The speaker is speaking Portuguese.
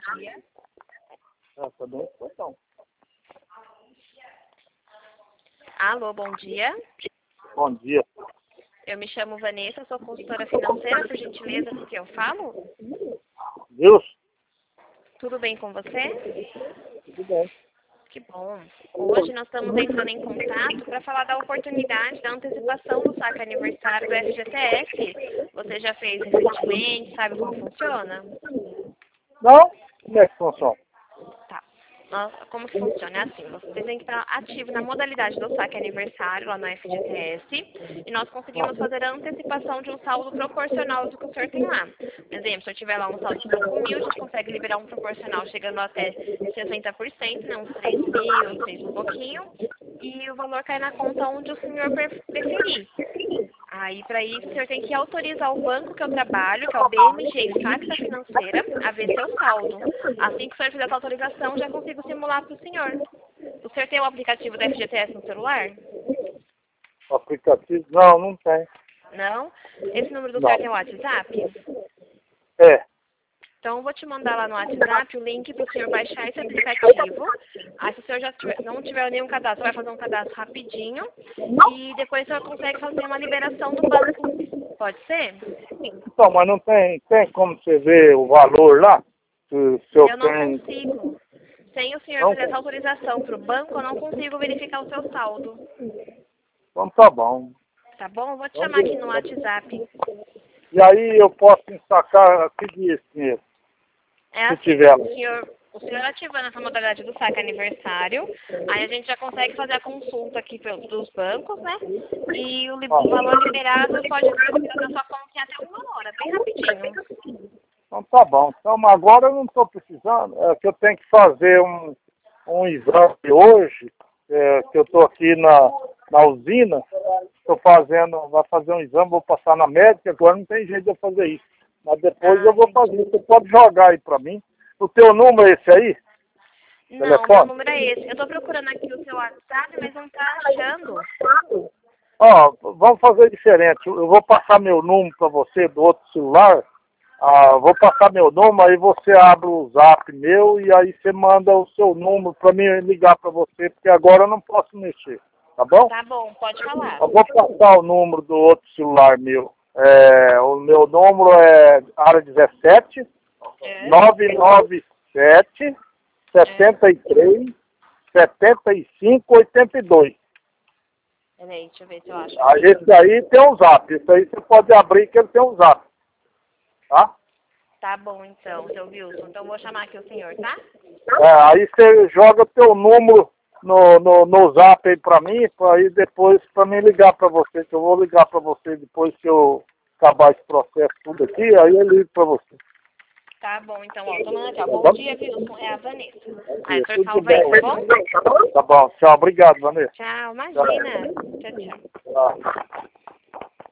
dia. Tá bem, então. Alô, bom dia. Bom dia. Eu me chamo Vanessa, sou consultora financeira, por gentileza, com quem eu falo? Deus? Tudo bem com você? Tudo bem. Que bom. Hoje nós estamos entrando em contato para falar da oportunidade da antecipação do saque aniversário do FGTS. Você já fez recentemente, sabe como funciona? Não? Como é que funciona? Tá. Como que funciona? É assim, você tem que estar ativo na modalidade do saque aniversário lá no FGTS e nós conseguimos fazer a antecipação de um saldo proporcional do que o senhor tem lá. Por exemplo, se o senhor tiver lá um saldo de 5.000, a gente consegue liberar um proporcional chegando até 60%, né, uns 3.000, 6 um pouquinho, e o valor cai na conta onde o senhor preferir. Aí, para isso, o senhor tem que autorizar o banco que eu trabalho, que é o BMG Caixa Financeira, a ver seu saldo. Assim que o senhor fizer essa autorização, já consigo simular para o senhor. O senhor tem o aplicativo da FGTS no celular? O aplicativo? Não, não tem. Não? Esse número do Não. senhor tem o WhatsApp? É. Então, eu vou te mandar lá no WhatsApp o link para o senhor baixar esse aplicativo. Aí, se o senhor já não tiver nenhum cadastro, vai fazer um cadastro rapidinho. E depois o senhor consegue fazer uma liberação do banco. Pode ser? Então, mas não tem como você ver o valor lá? Se eu Eu não tenho... consigo. Sem o senhor Não fazer tem. essa autorização para o banco, eu não consigo verificar o seu saldo. Então tá bom. Tá bom? Eu vou te Vamos chamar aqui ver. no WhatsApp. E aí eu posso sacar que dia esse dinheiro? É Se assim, tiver lá. o senhor ativando essa modalidade do saque aniversário, aí a gente já consegue fazer a consulta aqui dos bancos, né? E o valor liberado pode ser liberado na sua conta em até 1 hora, bem rapidinho. Então tá bom. Então, mas agora eu não estou precisando. É que eu tenho que fazer um exame hoje, que eu estou aqui na usina. Estou fazendo, vai fazer um exame, vou passar na médica, agora não tem jeito de eu fazer isso. Mas depois eu vou fazer. Você pode jogar aí para mim. O teu número é esse aí? Não, Telefone? meu número é esse. Eu tô procurando aqui o seu WhatsApp, mas não tá achando. Ó, vamos fazer diferente. Eu vou passar meu número para você do outro celular. Vou passar meu número, aí você abre o zap meu e aí você manda o seu número para mim ligar para você, porque agora eu não posso mexer, tá bom? Tá bom, pode falar. Eu vou passar o número do outro celular meu. O meu número é área 17 997 73 75 82. Peraí, deixa eu ver se eu acho. Esse aí tem um zap. Esse aí você pode abrir que ele tem um zap. Tá? Tá bom, então, seu Wilson. Então, eu vou chamar aqui o senhor, tá? Aí você joga teu número no zap aí pra mim, aí depois pra mim ligar pra você, que eu vou ligar pra você depois que eu acabar esse processo tudo aqui, aí eu ligo pra você. Tá bom, então, ó, tô mandando aqui, ó. Bom dia, Wilson. É a Vanessa. Aí, o senhor Tudo salva aí, bem. tá bom? Tá bom, tchau, obrigado, Vanessa. Tchau, imagina. Tchau, tchau. Tá.